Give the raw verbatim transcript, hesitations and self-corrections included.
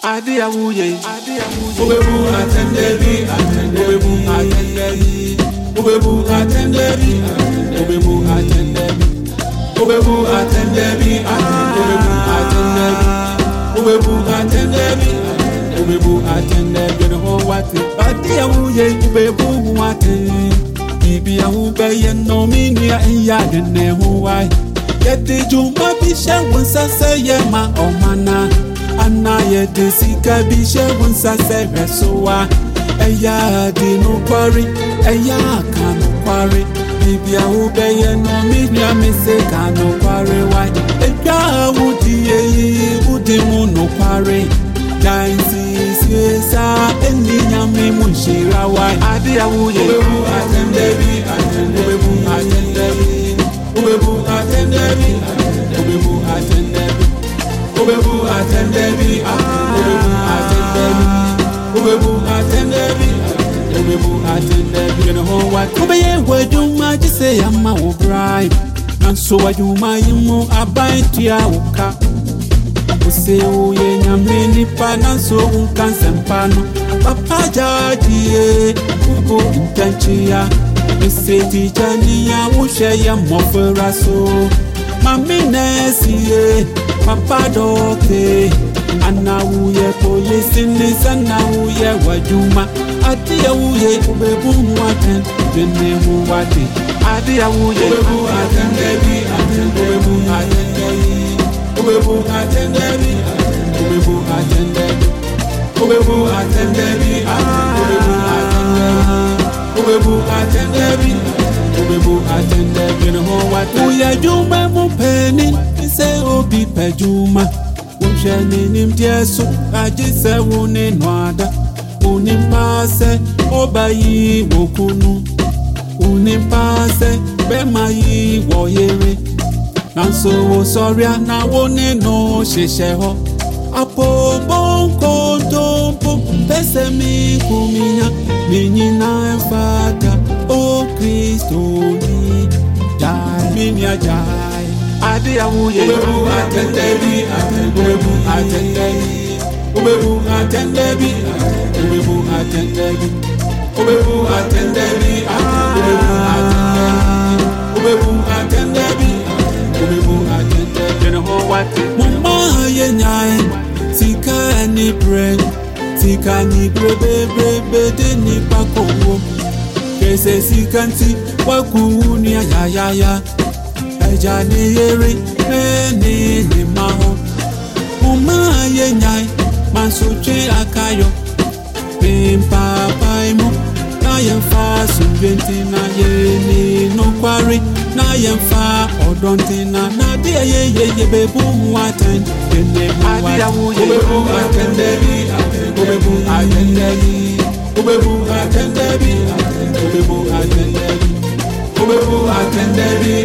Adi awuye, ubebu atendebi, ubebu atendebi, ubebu atendebi, ubebu atendebi, ubebu atendebi, ubebu atendebi, ubebu atendebi, ubebu atendebi. No wati, adi awuye, ubebu wati. Ibi awube ye no minia iya dene huwai. Yedi juma bisha wonsa se ye ma omana. Ana ye de sika bisha wonsa se resoa. Eya di no kwari, eya ka no kwari. Ibi awube ye no minia me se ka no kwari wai. Eya wudi ye wudi mu no kwari. Dainsi siesa eni nyame munshira wai. Adi awuye ubebu atendebi, ubebu atendebi, ubebu atendebi, ubebu atendebi, ubebu atendebi, ubebu atendebi, ubebu atendebi, ubebu atendebi. You know what? Ubeye wajuma jise yama ubrai. Nanso wajuma yimu abaiti ya uka. Use uye nyame nipa nanso unkansempano. Papa jadie ubo intenchia. Ise tijaniya ushe ya mofera so. Mami nesiye papa doke. Ana uye polisi nisana uye wajuma. Adi ya uye ubebu mwaten jene muwate. Adi ya uye ubebu atendebi, ubebu atendebi, ubebu atendebi, ubebu atendebi, ubebu atendebi, ubebu atendebi, ubebu atendebi. No what? Uya juma mupeni ise obi pejuma. Unsheni nimtiesu ajise wune nwada. Unimpase obayi wokunu. Unimpase bemayi woyere. Nanso wo soria na wone no shisheho. Apo bonko dompo pese mi kuminya. Minyi na enfata o Kristo ni jai minya jai. Adi awuye ubebu atendebi, ubebu atendebi, ubebu atendebi, ubebu atendebi, ubebu atendebi, ubebu atendebi, ubebu atendebi. You know what? Mama ye nyai, sika ni bread, sika ni brebe brebe de ni pakowo. Kese sikanti waku ni ya ya ya. Eja ni yeri ni ni maho. Mama ye nyai, mansuche akayo. Pimpa paimo na yemfa subenti na ye ni no kwari. Na yemfa odonti na na de ye ye ye bebu muaten. Dene muaten. Ubebu atendebi, ubebu atendebi, ubebu atendebi, ubebu atendebi, ubebu atendebi,